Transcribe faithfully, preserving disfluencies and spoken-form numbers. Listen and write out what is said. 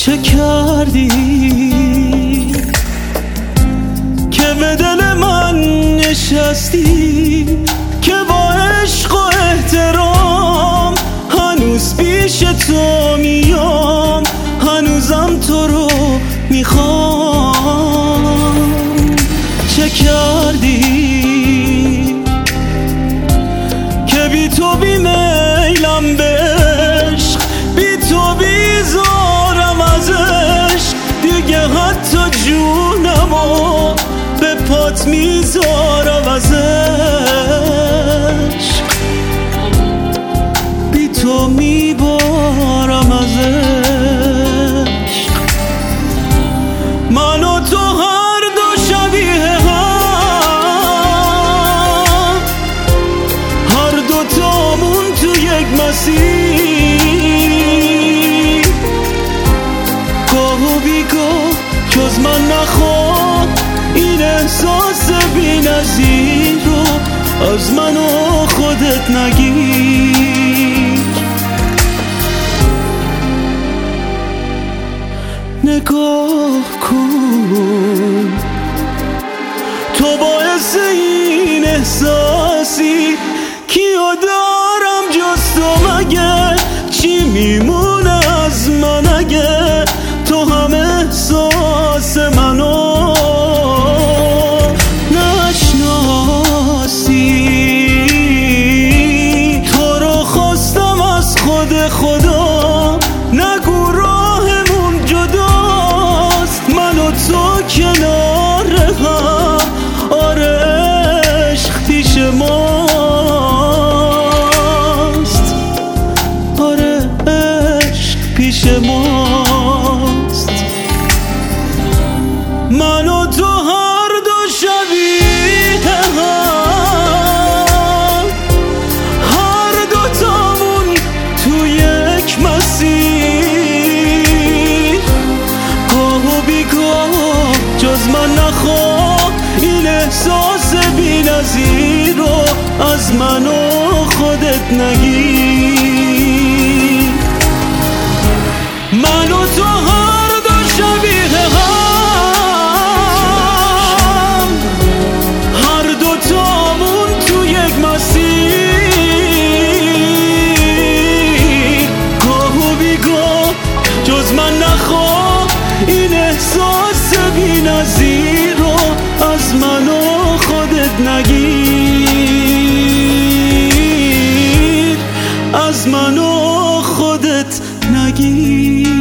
چه کردی که به دل من نشستی، که با عشق و احترام هنوز پیش تو میام، هنوزم تو رو میخوام. چه کردی که بی تو بی میلم به عشق، بی تو بیزارم از عشق، دیگه حتی جونمو به پات میذارم از عشق، بی تو میبارم از عشق. من و تو هر دو شبیه هم، هر دو تامون تو یک مسیر، گاه و بیگاه جز من نخواه این احساس بی نظیر رو از من و خودت نگیر. نگاه کن تو باعث این احساسی، کیو دارم جز تو مگه؟ چی میمونه از من اگه تو هم احساس منو نشناسی؟ تو رو خواستم از خود خدا، نگو راهمون جداست، من و تو کنار هم، آره عشق پیش ماست، آره عشق پیش ماست. من و تو هر دو شبیه هم، هر دو تامون تو یک مسیر، گاه و بیگاه جز من نخواه این احساس بی نظیر رو از من و خودت نگیر. من و تو هر دو شبیه هم، هر دو تامون تو یک مسیر، گاه و بیگاه جز من نخواه این احساس بی نظیر رو از من و خودت نگیر، از من و خودت نگیر.